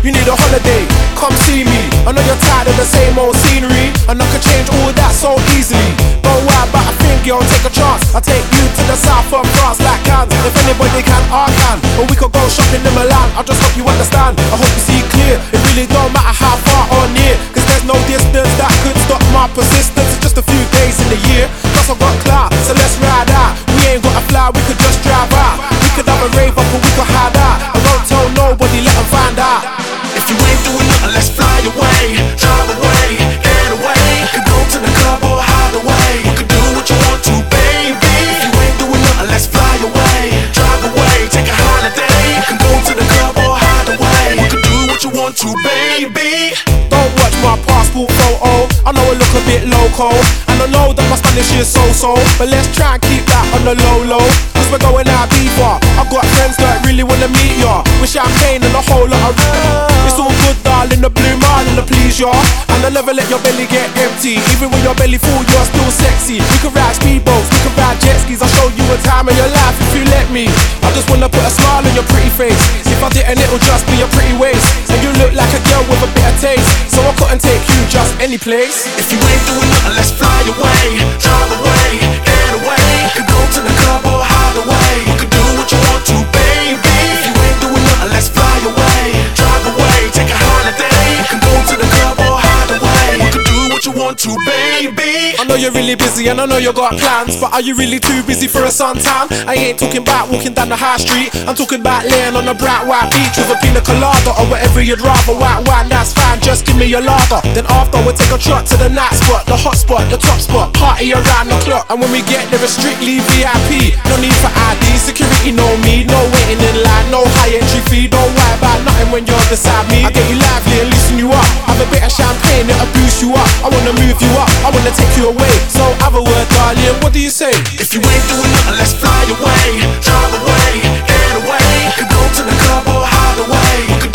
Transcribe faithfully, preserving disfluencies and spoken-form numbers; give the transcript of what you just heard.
you need a holiday, come see me. I know you're tired of the same old scenery, and I could change all that so easily. Don't worry about a thing, girl, take a chance. I'll take you to the south of France like Cannes. If anybody can, I can. Or we could go shopping in Milan, I just hope you understand. I hope you see clear, it really don't matter how far or near, cause there's no distance that could stop my persistence. It's just a few days in the year, plus I got clout, so let's ride out. We ain't gotta fly, we could just drive out. We could have a rave up or we could hide out. I won't tell nobody, let them find out. If you ain't doing nothing, let's fly away, drive away, get away. We could go to the club or hide away. We could do what you want to, baby. If you ain't doing nothing, let's fly away, drive away, take a holiday. We can go to the club or hide away. We could do what you want to, baby. Don't watch my passport photo, I know I look a bit loco, and I know that my Spanish is so-so, but let's try and keep that on the low-low, cause we're going out deeper. I've got friends that really wanna meet ya, with champagne and a whole lot of it's all good, darling, the blue mile and the please ya. And I never let your belly get empty, even when your belly full, you're still sexy. We can ride speedboats, we can ride jet skis, I'll show you a time in your life if you let me. I just wanna put a smile on your pretty face, if I didn't it'll just be your pretty waist. And you look like a girl with a bit of taste, so I couldn't take you just any place. If you ain't doing nothing, let's fly away, drive away, get away. We could go to the club or hide away. We could do what you want to, baby. If you ain't doing nothing, let's fly away, drive away, take a holiday. We can go to the club or hide away. We could do what you want to, baby. I know you're really busy and I know you got plans, but are you really too busy for a suntan? I ain't talking about walking down the high street, I'm talking about laying on a bright white beach with a pina colada or whatever you'd rather. White wine, that's fine, just give me your lager. Then after we'll take a trot to the night spot, the hot spot, the top spot, party around the clock. And when we get there it's strictly V I P, no need for I D, security know me, no waiting in line, no high entry fee. Don't worry about nothing when you're beside me. I get you lively and loosen you up, have a bit of champagne, it'll boost you up. I wanna move you up, I wanna take you away, so have a word, darling, what do you say? If you ain't doing nothing, let's fly away, drive away, get away. We could go to the club or hide away. We could